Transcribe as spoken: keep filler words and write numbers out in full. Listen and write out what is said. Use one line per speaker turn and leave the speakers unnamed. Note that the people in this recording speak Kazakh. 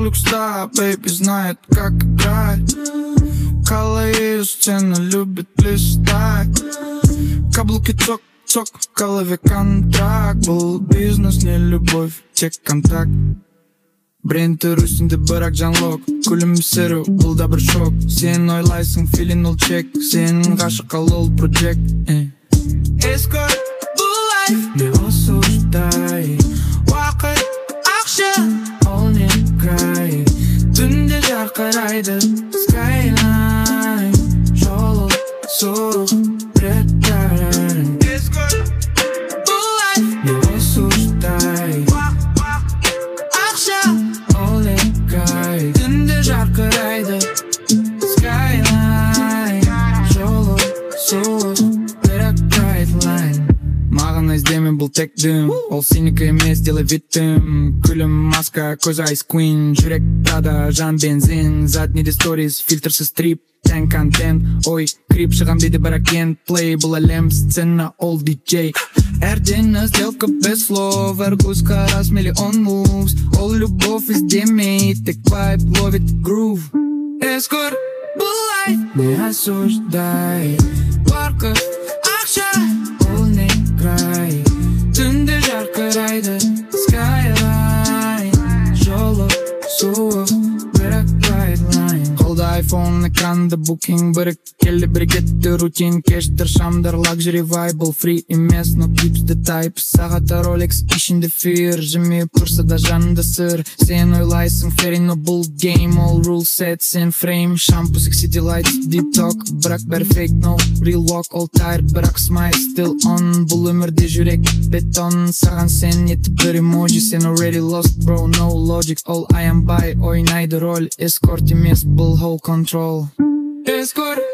люкста, бэйби знает, как играть. Калаею сцену любит листать. Каблуки цок-цок, в голове контракт. Был бизнес, не любовь, тек контакт. Брендтер үстінде бірақ жаңлық. Күлімсіру, бұл да бір шок. Сен ойлайсың, филин ол чек. Сен ғашық ал ол проджект. Эскорт, бұл лайф не осуждай. Уақыт, ақша, ол не край. Түнде жарқырайды Skyline. Жолы суық реттарын. Эскорт, бұл лайф не осуждай. Түнде жарқырайды Skyline. Жолы суық бірақ guideline. Маған іздеме бұл тек дым. Ол сенікі емес, делай виттім. Күлім маска, көз айс queen. Жүрек Прада, жан бензин. Задниде сторис, фильтрсіз трип. Тән контент, ой, крип шығам дейді бірақ ент плей. Бұл әлем сцена, ол диджей. Әрдені сделка без слов. Әр көзқарас миллион moves. Ол любовь іздемейді, тек вайб ловит грув. Эскорт, бұл лайф не осуждай. Уақыт, ақша, ол не край. Түнде жарқырайды Skyline. Жолы суық бірақ guideline. Қолда iPhone, экранды booking. Бірік келді бір кетті рутин. Кештір шамдар, luxury vibe. Free емес, no keeps the type. Сағаты Rolex, ішінде fear. Жымиып тұрса да жанында сыр. Сен ойлайсың, fairy no bull game. All rules set, сен frame. Шампу, sexy delight, deep talk. Бірақ бәрі fake, no real walk. All tired, бірақ smile still on. Бұл өмірде жүрек бетон. Саған сен еті бір emoji. Сен already lost, bro, no logic. All I am by, ойнайды роль. Эскорт емес, бұл whole control. Эскорт,